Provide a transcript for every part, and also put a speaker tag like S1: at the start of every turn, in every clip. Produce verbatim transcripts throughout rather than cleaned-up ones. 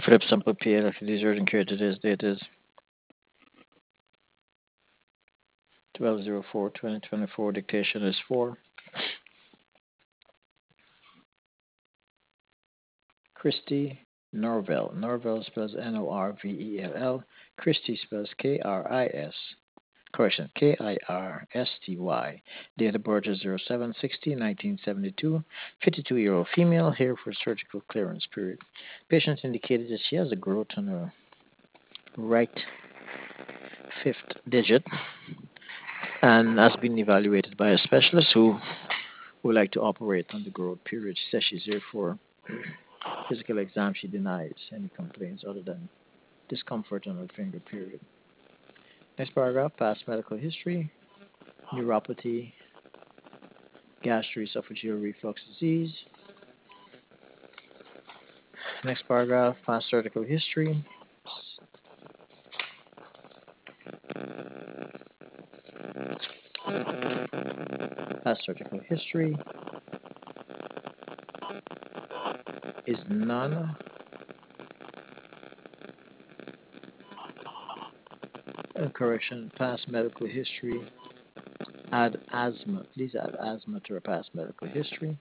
S1: Philip Sample P L F, this urgent care today's date is twelve oh four twenty twenty-four. Dictation is four. Christy Norvell. Norvell spells N O R V E L L. Christy spells K R I S. Correction, K I R S T Y. Date of birth is oh seven sixteen nineteen seventy-two. fifty-two-year-old female, here for surgical clearance period. Patient indicated that she has a growth on her right fifth digit and has been evaluated by a specialist who would like to operate on the growth period. She says she's here for physical exam. She denies any complaints other than discomfort on her finger period. Next paragraph, past medical history, neuropathy, gastroesophageal reflux disease. Next paragraph, past surgical history, past surgical history is none. Uh, correction, past medical history, add asthma. Please add asthma to her past medical history.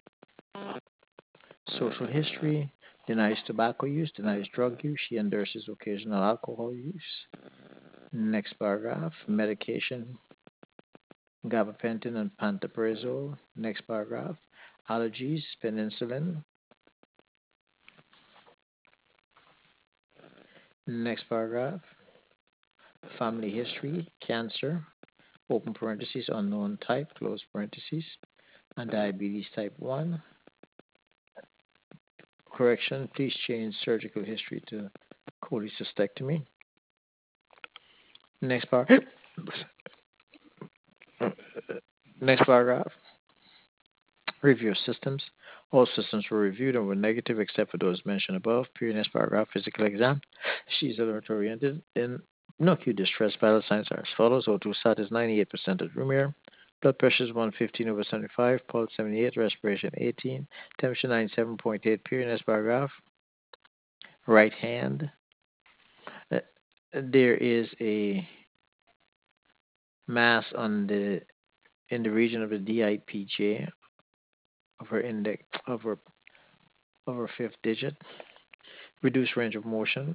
S1: Social history, denies tobacco use, denies drug use. She endorses occasional alcohol use. Next paragraph, medication, gabapentin and pantoprazole. Next paragraph, allergies, penicillin. Next paragraph, family history, cancer, open parentheses, unknown type, close parentheses, and diabetes type one. Correction, please change surgical history to cholecystectomy. Next paragraph. Next paragraph. Review of systems. All systems were reviewed and were negative except for those mentioned above. Period. Next paragraph. Physical exam. She's alert oriented. In no acute distress, vital signs are as follows. O two sat is ninety-eight percent at room air. Blood pressure is one fifteen over seventy-five. Pulse seventy-eight. Respiration eighteen. Temperature ninety-seven point eight. Period. Next paragraph. Right hand. Uh, there is a mass on the in the region of the D I P J of her index of her of her fifth digit. Reduced range of motion.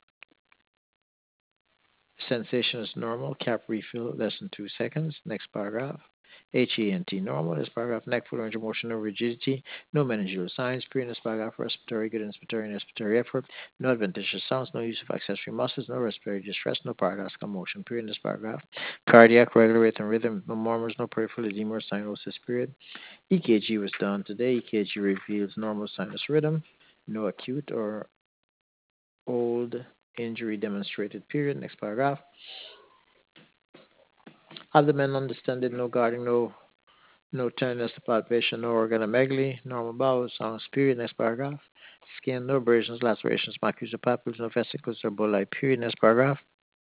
S1: Sensation is normal. Cap refill less than two seconds. Next paragraph. H E N T normal. This paragraph. Neck full range of motion, no rigidity, no meningeal signs. Period. This paragraph. Respiratory good, inspiratory and expiratory effort. No adventitious sounds. No use of accessory muscles. No respiratory distress. No paragascal motion. Period. This paragraph. Cardiac regular rate and rhythm. No murmurs. No peripheral edema or cyanosis. Period. E K G was done today. E K G reveals normal sinus rhythm. No acute or old injury demonstrated. Period. Next paragraph. Abdomen undistended, no guarding, no no tenderness to palpation, no organomegaly, normal bowels, sound period. Next paragraph. Skin, no abrasions, lacerations, macular papules, no vesicles or boli. Period. Next paragraph.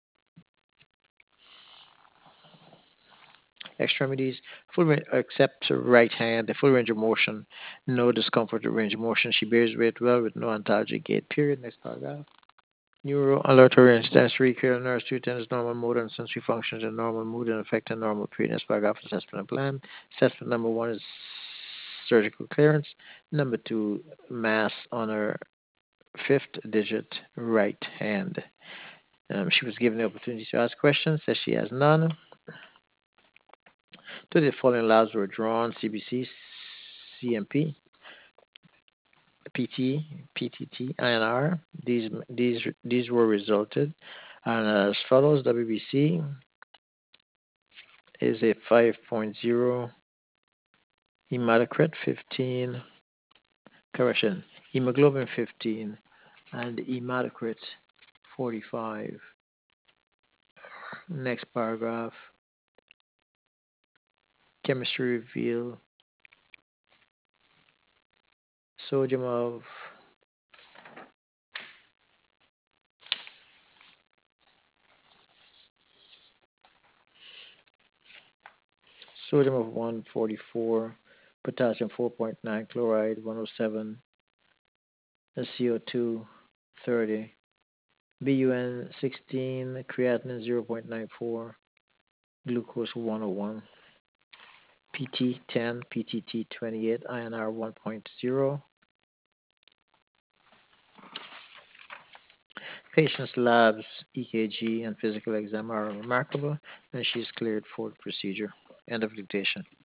S1: Extremities, full range, except right hand, the full range of motion, no discomfort with range of motion. She bears weight well with no antalgic gait. Period. Next paragraph. Neuro, alertory, and sensory cranial nerves, two tendons, normal motor and sensory functions, and normal mood and affect and normal previous paragraph assessment and plan. Assessment number one is surgical clearance. Number two, mass on her fifth digit right hand. Um, she was given the opportunity to ask questions, says she has none. Two of the following labs were drawn: C B C, C M P, P T, P T T, I N R. These these these were resulted, and as follows: W B C is a five point oh, hematocrit fifteen, correction, hemoglobin fifteen, and hematocrit forty-five. Next paragraph. Chemistry reveal sodium of sodium of one forty-four, potassium four point nine, chloride one oh seven, and C O two thirty. B U N sixteen, creatinine zero point nine four, glucose one oh one, P T ten, P T T twenty-eight, I N R one point zero. Patient's labs, E K G, and physical exam are remarkable, and she is cleared for the procedure. End of dictation.